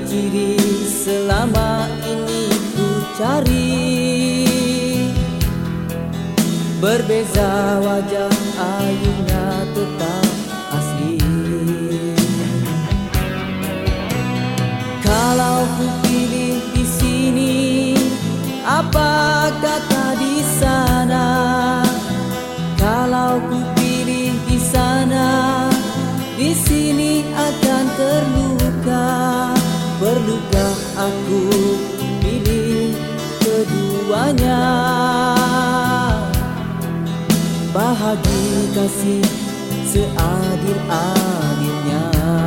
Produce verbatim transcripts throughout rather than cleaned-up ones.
ciri selama ini ku cari. Berbeza wajah ayunya tetap asli. Kalau ku pilih di sini, apa kata di sana? Kalau ku pilih di sana, di sini akan terluka. Perlukah aku pilih keduanya? Bahagi kasih seadil-adilnya.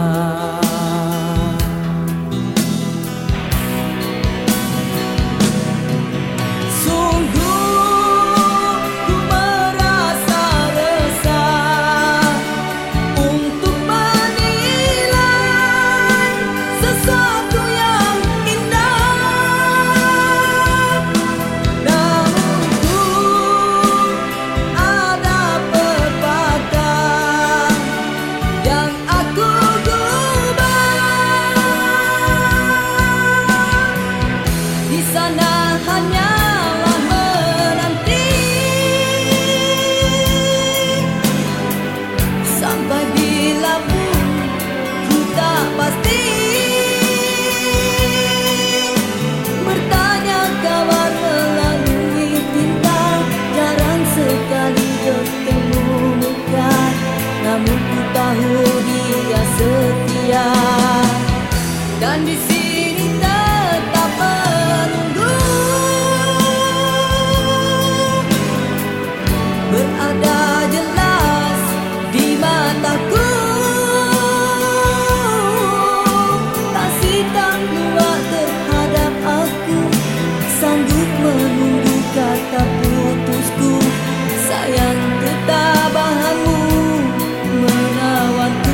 Dan di sini tetap menunggu, berada jelas di mataku. Kasih tak kuat terhadap aku, sanggup menunggu kata putusku. Sayang ketabahanmu menawanku.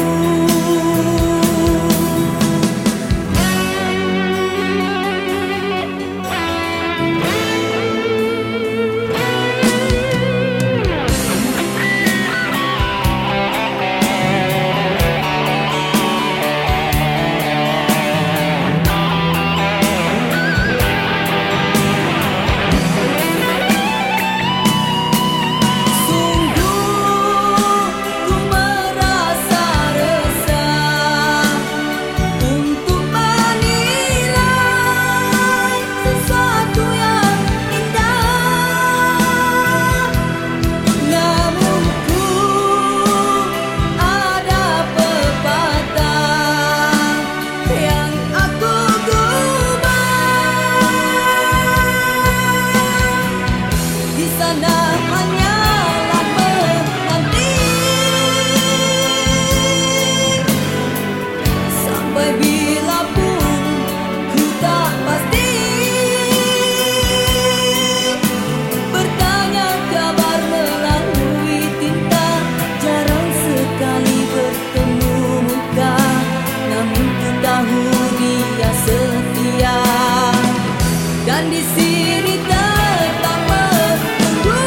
Dan di sini tetap menunggu,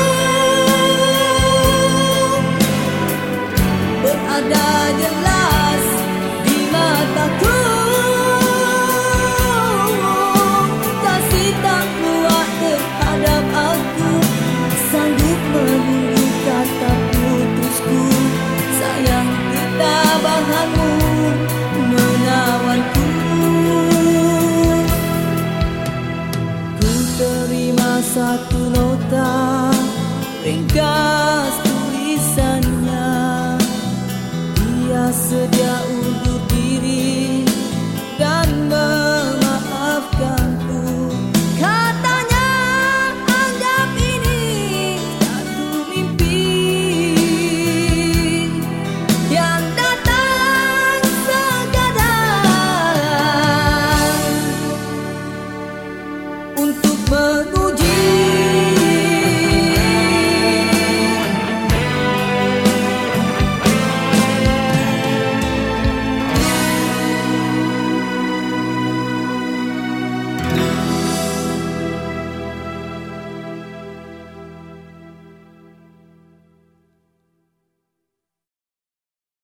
berada jelas di mataku. Kasih tak kuat terhadap aku, sanggup menunggu kata putusku. Sayang ketabahanmu menawanku. Satu nota ringkas tulisannya, dia sedia undur diri dan memaafkanku. Katanya anggap ini satu mimpi yang datang segadang untuk menguji